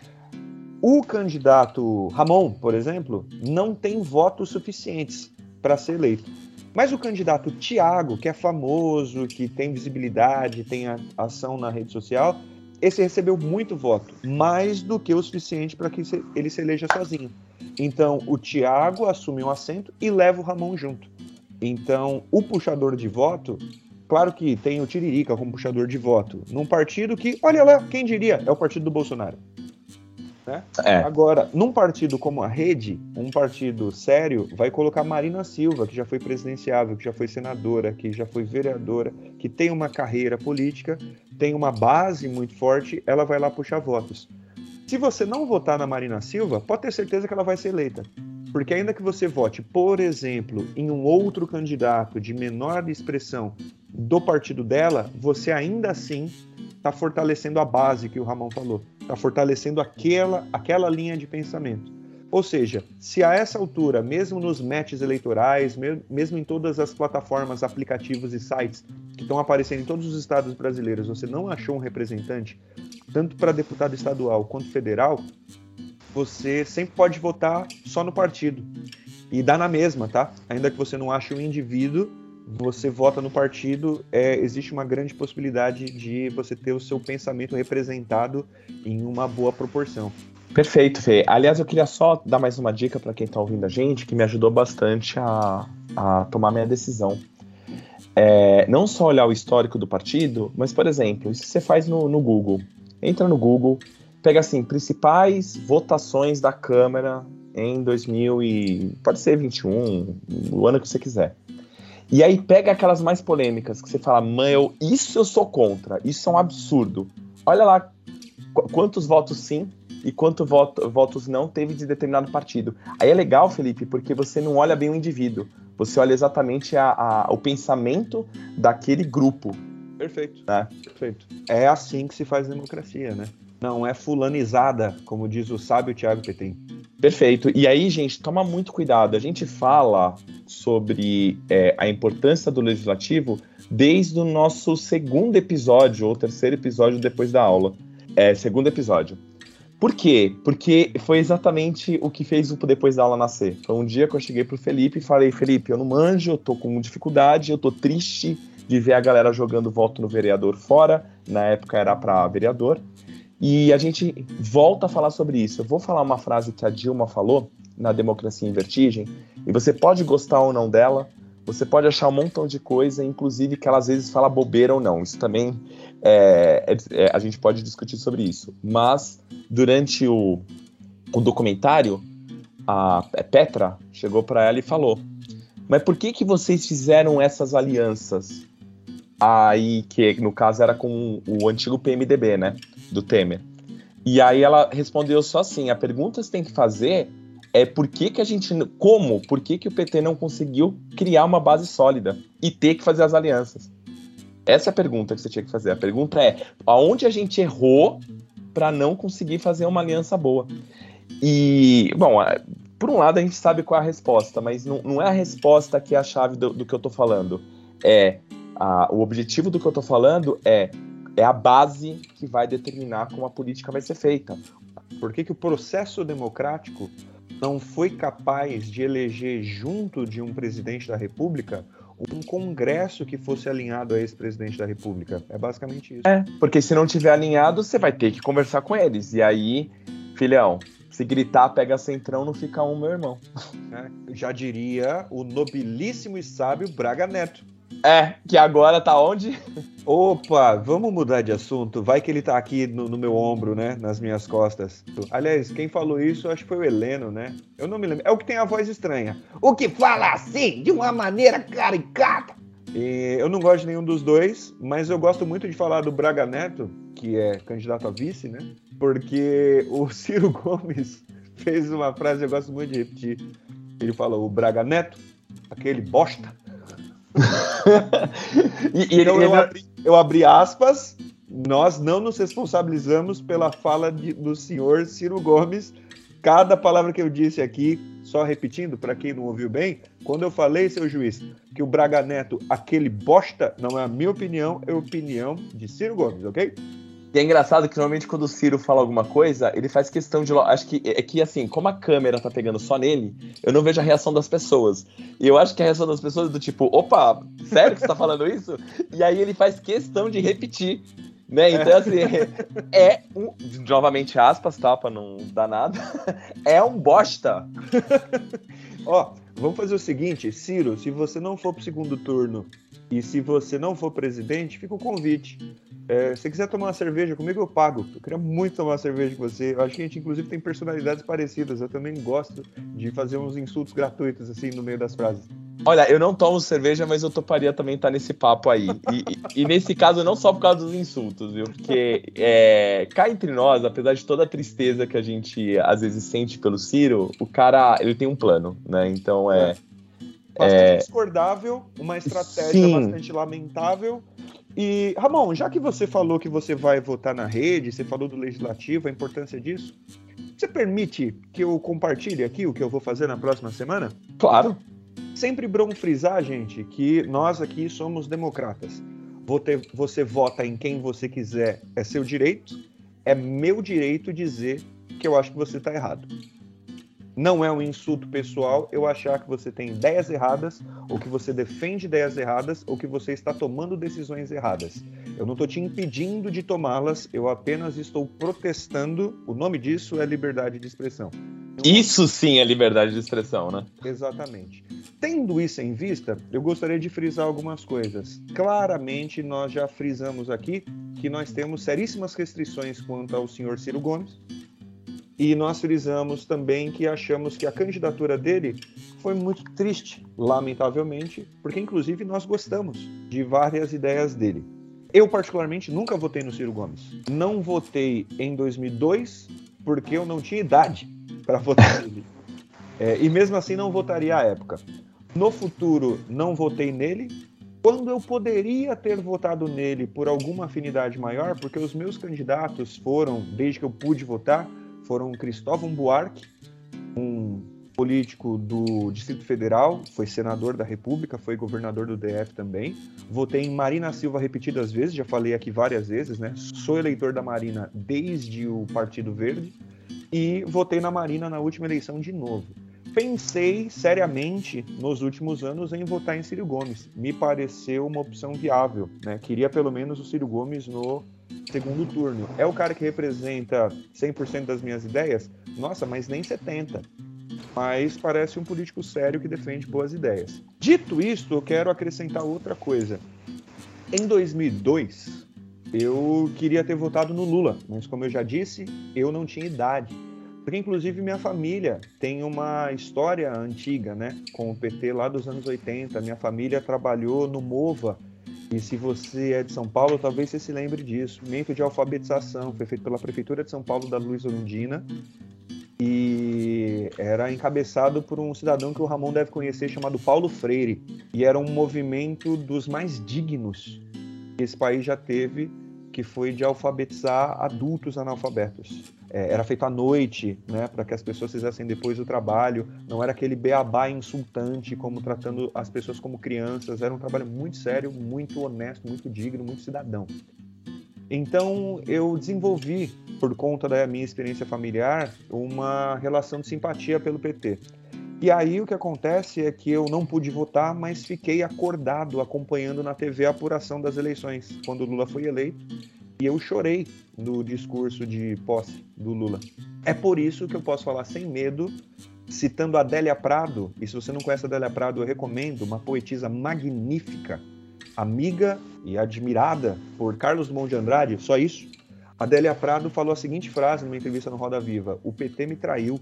Speaker 1: O candidato Ramon, por exemplo, não tem votos suficientes para ser eleito. Mas o candidato Thiago, que é famoso, que tem visibilidade, tem ação na rede social, esse recebeu muito voto, mais do que o suficiente para que ele se eleja sozinho. Então, o Thiago assume um assento e leva o Ramon junto. Então, o puxador de voto, claro que tem o Tiririca como puxador de voto, num partido que, olha lá, quem diria, é o partido do Bolsonaro. Né? Agora, num partido como a Rede, um partido sério, vai colocar Marina Silva, que já foi presidenciável, que já foi senadora, que já foi vereadora, que tem uma carreira política, tem uma base muito forte, ela vai lá puxar votos. Se você não votar na Marina Silva, pode ter certeza que ela vai ser eleita. Porque ainda que você vote, por exemplo, em um outro candidato de menor expressão do partido dela, você ainda assim está fortalecendo a base que o Ramon falou. Está fortalecendo aquela linha de pensamento. Ou seja, se a essa altura, mesmo nos matches eleitorais, mesmo em todas as plataformas, aplicativos e sites que estão aparecendo em todos os estados brasileiros, você não achou um representante, tanto para deputado estadual quanto federal, você sempre pode votar só no partido. E dá na mesma, tá? Ainda que você não ache um indivíduo, você vota no partido, existe uma grande possibilidade de você ter o seu pensamento representado em uma boa proporção.
Speaker 2: Perfeito, Fê. Aliás, eu queria só dar mais uma dica para quem está ouvindo a gente, que me ajudou bastante a tomar minha decisão. Não só olhar o histórico do partido, mas, por exemplo, isso você faz no Google. Entra no Google, pega assim, principais votações da Câmara em 2021, o ano que você quiser. E aí pega aquelas mais polêmicas, que você fala, isso eu sou contra, isso é um absurdo. Olha lá quantos votos sim e quantos votos não teve de determinado partido. Aí é legal, Felipe, porque você não olha bem o indivíduo, você olha exatamente o pensamento daquele grupo.
Speaker 1: Perfeito,
Speaker 2: né?
Speaker 1: Perfeito. É assim que se faz democracia, né? Não é fulanizada, como diz o sábio Thiago Petem.
Speaker 2: Perfeito. E aí, gente, toma muito cuidado. A gente fala sobre a importância do legislativo desde o nosso segundo episódio, ou terceiro episódio depois da aula. Segundo episódio. Por quê? Porque foi exatamente o que fez o Depois da Aula nascer. Foi um dia que eu cheguei pro Felipe e falei, Felipe, eu não manjo, eu tô com dificuldade, eu tô triste de ver a galera jogando voto no vereador fora. Na época era para vereador. E a gente volta a falar sobre isso. Eu vou falar uma frase que a Dilma falou na Democracia em Vertigem, e você pode gostar ou não dela, você pode achar um montão de coisa, inclusive que ela às vezes fala bobeira ou não. Isso também a gente pode discutir sobre isso. Mas durante o documentário, a Petra chegou para ela e falou: mas por que vocês fizeram essas alianças? Aí, que no caso era com o antigo PMDB, né? Do Temer. E aí ela respondeu só assim: a pergunta que você tem que fazer é por que o PT não conseguiu criar uma base sólida e ter que fazer as alianças? Essa é a pergunta que você tinha que fazer. A pergunta é: aonde a gente errou para não conseguir fazer uma aliança boa? E, bom, por um lado a gente sabe qual é a resposta, mas não é a resposta que é a chave do que eu tô falando. o objetivo do que eu tô falando é a base que vai determinar como a política vai ser feita.
Speaker 1: Por que o processo democrático não foi capaz de eleger junto de um presidente da República um congresso que fosse alinhado a esse presidente da República? É basicamente isso.
Speaker 2: Porque se não tiver alinhado, você vai ter que conversar com eles. E aí, filhão, se gritar, pega centrão, não fica um, meu irmão.
Speaker 1: Já diria o nobilíssimo e sábio Braga Neto.
Speaker 2: Que agora tá onde?
Speaker 1: Opa, vamos mudar de assunto. Vai que ele tá aqui no meu ombro, né? Nas minhas costas. Aliás, quem falou isso, acho que foi o Heleno, né? Eu não me lembro. É o que tem a voz estranha. O que fala assim, de uma maneira caricata. E eu não gosto de nenhum dos dois, mas eu gosto muito de falar do Braga Neto, que é candidato a vice, né? Porque o Ciro Gomes fez uma frase que eu gosto muito de repetir. Ele falou, o Braga Neto, aquele bosta. Então eu abri aspas, nós não nos responsabilizamos pela fala do senhor Ciro Gomes. Cada palavra que eu disse aqui, só repetindo, para quem não ouviu bem, quando eu falei, seu juiz, que o Braga Neto, aquele bosta, não é a minha opinião, é a opinião de Ciro Gomes, ok?
Speaker 2: E é engraçado que normalmente quando o Ciro fala alguma coisa, ele faz questão de... Acho que assim, como a câmera tá pegando só nele, eu não vejo a reação das pessoas. E eu acho que a reação das pessoas é do tipo, opa, sério que você tá falando isso? E aí ele faz questão de repetir, né? Então assim, novamente aspas, tá? Pra não dar nada. É um bosta.
Speaker 1: Ó, vamos fazer o seguinte, Ciro, se você não for pro segundo turno e se você não for presidente, fica o convite. Se você quiser tomar uma cerveja comigo, eu pago. Eu queria muito tomar uma cerveja com você. Eu acho que a gente, inclusive, tem personalidades parecidas. Eu também gosto de fazer uns insultos gratuitos, assim, no meio das frases.
Speaker 2: Olha, eu não tomo cerveja, mas eu toparia também estar nesse papo aí. E nesse caso, não só por causa dos insultos, viu? Porque cá entre nós, apesar de toda a tristeza que a gente, às vezes, sente pelo Ciro, o cara, ele tem um plano, né? Então,
Speaker 1: bastante discordável, uma estratégia
Speaker 2: Sim.
Speaker 1: bastante lamentável. E, Ramon, já que você falou que você vai votar na rede, você falou do legislativo, a importância disso, você permite que eu compartilhe aqui o que eu vou fazer na próxima semana?
Speaker 2: Claro.
Speaker 1: Sempre bom frisar, gente, que nós aqui somos democratas. Você vota em quem você quiser, é seu direito. É meu direito dizer que eu acho que você está errado. Não é um insulto pessoal eu achar que você tem ideias erradas, ou que você defende ideias erradas, ou que você está tomando decisões erradas. Eu não estou te impedindo de tomá-las, eu apenas estou protestando. O nome disso é liberdade de expressão.
Speaker 2: Isso sim é liberdade de expressão, né?
Speaker 1: Exatamente. Tendo isso em vista, eu gostaria de frisar algumas coisas. Claramente, nós já frisamos aqui que nós temos seríssimas restrições quanto ao senhor Ciro Gomes. E nós frisamos também que achamos que a candidatura dele foi muito triste, lamentavelmente, porque inclusive nós gostamos de várias ideias dele. Eu, particularmente, nunca votei no Ciro Gomes. Não votei em 2002 porque eu não tinha idade para votar nele. E mesmo assim não votaria à época. No futuro, não votei nele. Quando eu poderia ter votado nele por alguma afinidade maior, porque os meus candidatos foram, desde que eu pude votar, foram Cristóvão Buarque, um político do Distrito Federal, foi senador da República, foi governador do DF também. Votei em Marina Silva repetidas vezes, já falei aqui várias vezes, né? Sou eleitor da Marina desde o Partido Verde e votei na Marina na última eleição de novo. Pensei seriamente nos últimos anos em votar em Ciro Gomes. Me pareceu uma opção viável, né? Queria pelo menos o Ciro Gomes no segundo turno. É o cara que representa 100% das minhas ideias? Nossa, mas nem 70%. Mas parece um político sério que defende boas ideias. Dito isto, eu quero acrescentar outra coisa. Em 2002, eu queria ter votado no Lula, mas como eu já disse, eu não tinha idade. Porque, inclusive, minha família tem uma história antiga, né, com o PT lá dos anos 80. Minha família trabalhou no MOVA. E se você é de São Paulo, talvez você se lembre disso. Movimento de alfabetização, foi feito pela Prefeitura de São Paulo da Luiza Lundina. E era encabeçado por um cidadão que o Ramon deve conhecer, chamado Paulo Freire. E era um movimento dos mais dignos que esse país já teve que foi de alfabetizar adultos analfabetos. Era feito à noite, né, para que as pessoas fizessem depois o trabalho. Não era aquele beabá insultante, como tratando as pessoas como crianças. Era um trabalho muito sério, muito honesto, muito digno, muito cidadão. Então, eu desenvolvi, por conta da minha experiência familiar, uma relação de simpatia pelo PT. E aí o que acontece é que eu não pude votar, mas fiquei acordado, acompanhando na TV a apuração das eleições, quando o Lula foi eleito, e eu chorei no discurso de posse do Lula. É por isso que eu posso falar sem medo, citando a Adélia Prado, e se você não conhece a Adélia Prado, eu recomendo, uma poetisa magnífica, amiga e admirada por Carlos Drummond de Andrade, só isso. A Adélia Prado falou a seguinte frase numa entrevista no Roda Viva: o PT me traiu.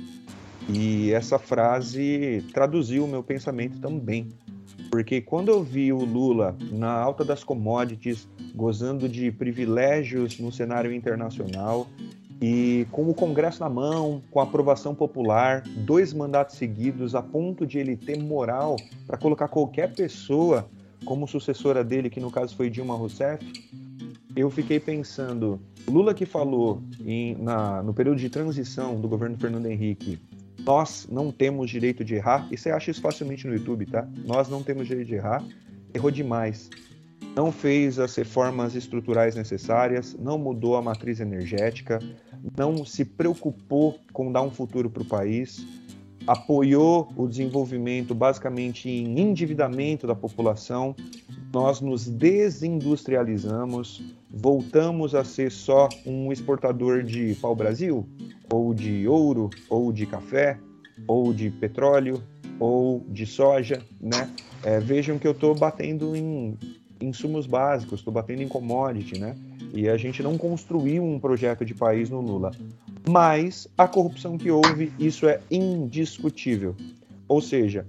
Speaker 1: E essa frase traduziu o meu pensamento também. Porque quando eu vi o Lula na alta das commodities, gozando de privilégios no cenário internacional, e com o Congresso na mão, com a aprovação popular, 2 mandatos seguidos, a ponto de ele ter moral para colocar qualquer pessoa como sucessora dele, que no caso foi Dilma Rousseff, eu fiquei pensando, Lula que falou no período de transição do governo Fernando Henrique, nós não temos direito de errar, e você acha isso facilmente no YouTube, tá? Nós não temos direito de errar, errou demais. Não fez as reformas estruturais necessárias, não mudou a matriz energética, não se preocupou com dar um futuro para o país, apoiou o desenvolvimento basicamente em endividamento da população, nós nos desindustrializamos, voltamos a ser só um exportador de pau-brasil, ou de ouro, ou de café, ou de petróleo, ou de soja, né? Vejam que eu estou batendo em insumos básicos, estou batendo em commodity, né? E a gente não construiu um projeto de país no Lula. Mas a corrupção que houve, isso é indiscutível. Ou seja,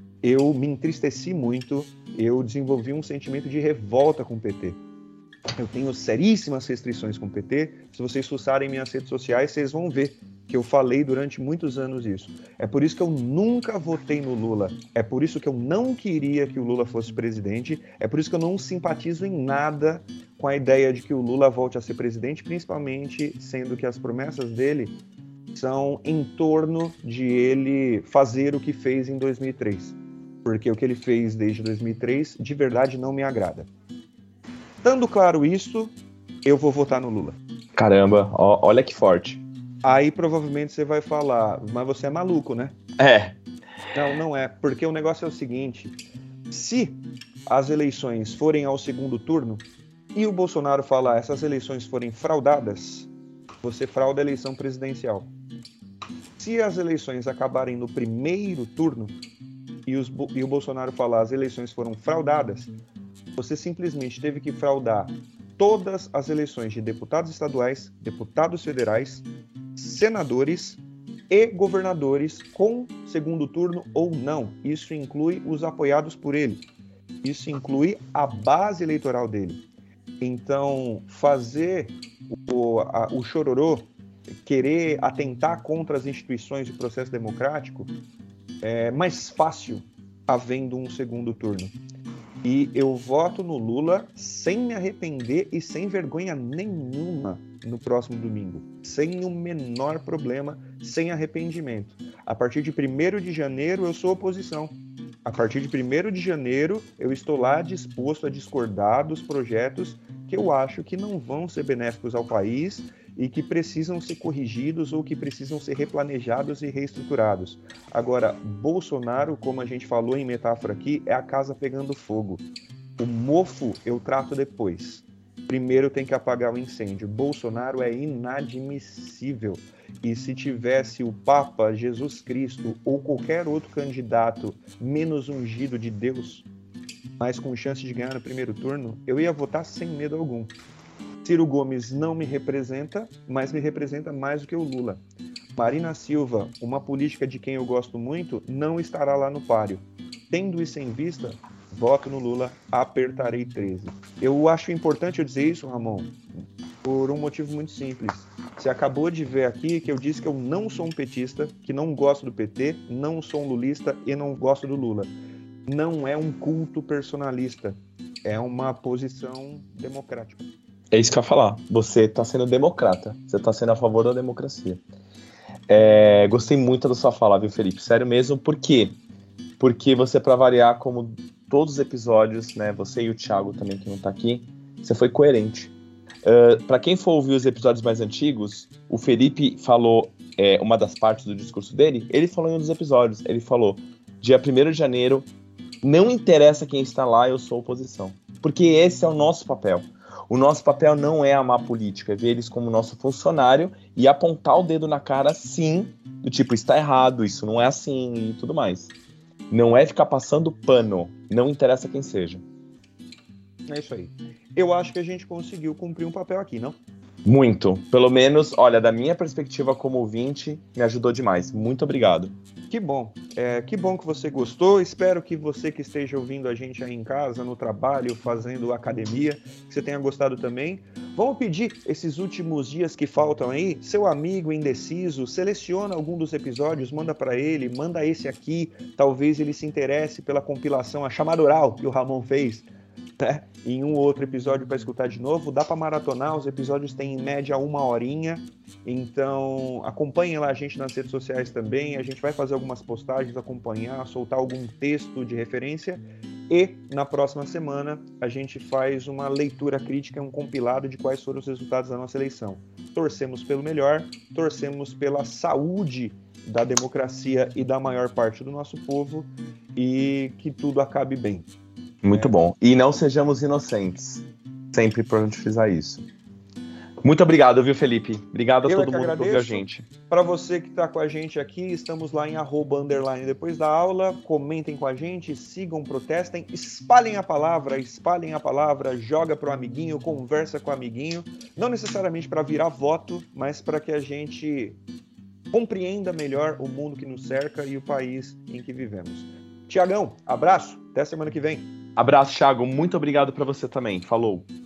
Speaker 1: eu me entristeci muito, eu desenvolvi um sentimento de revolta com o PT. Eu tenho seríssimas restrições com o PT. Se vocês fuçarem minhas redes sociais, vocês vão ver que eu falei durante muitos anos isso. É por isso que eu nunca votei no Lula. É por isso que eu não queria que o Lula fosse presidente. É por isso que eu não simpatizo em nada com a ideia de que o Lula volte a ser presidente, principalmente sendo que as promessas dele são em torno de ele fazer o que fez em 2003. Porque o que ele fez desde 2003, de verdade, não me agrada. Estando claro isso, eu vou votar no Lula.
Speaker 2: Caramba, olha que forte.
Speaker 1: Aí provavelmente você vai falar, mas você é maluco, né? Não é, porque o negócio é o seguinte, se as eleições forem ao segundo turno e o Bolsonaro falar essas eleições forem fraudadas, você frauda a eleição presidencial. Se as eleições acabarem no primeiro turno e o Bolsonaro falar as eleições foram fraudadas, você simplesmente teve que fraudar todas as eleições de deputados estaduais, deputados federais, senadores e governadores com segundo turno ou não. Isso inclui os apoiados por ele. Isso inclui a base eleitoral dele. Então, fazer o chororô, querer atentar contra as instituições do processo democrático, é mais fácil havendo um segundo turno. E eu voto no Lula sem me arrepender e sem vergonha nenhuma no próximo domingo. Sem o menor problema, sem arrependimento. A partir de 1º de janeiro eu sou oposição. A partir de 1º de janeiro eu estou lá disposto a discordar dos projetos que eu acho que não vão ser benéficos ao país e que precisam ser corrigidos ou que precisam ser replanejados e reestruturados. Agora, Bolsonaro, como a gente falou em metáfora aqui, é a casa pegando fogo. O mofo eu trato depois. Primeiro tem que apagar o incêndio. Bolsonaro é inadmissível. E se tivesse o Papa, Jesus Cristo ou qualquer outro candidato menos ungido de Deus, mas com chance de ganhar no primeiro turno, eu ia votar sem medo algum. Ciro Gomes não me representa, mas me representa mais do que o Lula. Marina Silva, uma política de quem eu gosto muito, não estará lá no páreo. Tendo isso em vista, voto no Lula, apertarei 13. Eu acho importante eu dizer isso, Ramon, por um motivo muito simples. Você acabou de ver aqui que eu disse que eu não sou um petista, que não gosto do PT, não sou um lulista e não gosto do Lula. Não é um culto personalista, é uma posição democrática.
Speaker 2: É isso que eu ia falar. Você tá sendo democrata. Você tá sendo a favor da democracia. Gostei muito da sua fala, viu, Felipe? Sério mesmo. Por quê? Porque você, pra variar, como todos os episódios, né? Você e o Thiago também, que não tá aqui, você foi coerente. Pra quem for ouvir os episódios mais antigos, o Felipe falou uma das partes do discurso dele, ele falou em um dos episódios. Ele falou, dia 1º de janeiro, não interessa quem está lá, eu sou oposição. Porque esse é o nosso papel. O nosso papel não é amar política, é ver eles como nosso funcionário e apontar o dedo na cara, sim, do tipo, está errado, isso não é assim e tudo mais. Não é ficar passando pano, não interessa quem seja.
Speaker 1: É isso aí. Eu acho que a gente conseguiu cumprir um papel aqui, não?
Speaker 2: Muito. Pelo menos, olha, da minha perspectiva como ouvinte, me ajudou demais. Muito obrigado.
Speaker 1: Que bom. Que bom que você gostou. Espero que você que esteja ouvindo a gente aí em casa, no trabalho, fazendo academia, que você tenha gostado também. Vamos pedir esses últimos dias que faltam aí, seu amigo indeciso, seleciona algum dos episódios, manda para ele, manda esse aqui, talvez ele se interesse pela compilação, a chamada oral que o Ramon fez, né? Em um outro episódio para escutar de novo, dá para maratonar, os episódios têm em média 1 horinha, então acompanhem lá a gente nas redes sociais também, a gente vai fazer algumas postagens, acompanhar, soltar algum texto de referência e na próxima semana a gente faz uma leitura crítica, um compilado de quais foram os resultados da nossa eleição. Torcemos pelo melhor, torcemos pela saúde da democracia e da maior parte do nosso povo e que tudo acabe bem.
Speaker 2: Muito bom. E não sejamos inocentes. Sempre para onde fizer isso. Muito obrigado, viu, Felipe? Obrigado a todo mundo que ouviu a gente.
Speaker 1: Para você que está com a gente aqui, estamos lá em @_ depois da aula. Comentem com a gente, sigam, protestem, espalhem a palavra, joga para o amiguinho, conversa com o amiguinho. Não necessariamente para virar voto, mas para que a gente compreenda melhor o mundo que nos cerca e o país em que vivemos. Tiagão, abraço, até semana que vem.
Speaker 2: Abraço, Thiago. Muito obrigado para você também. Falou.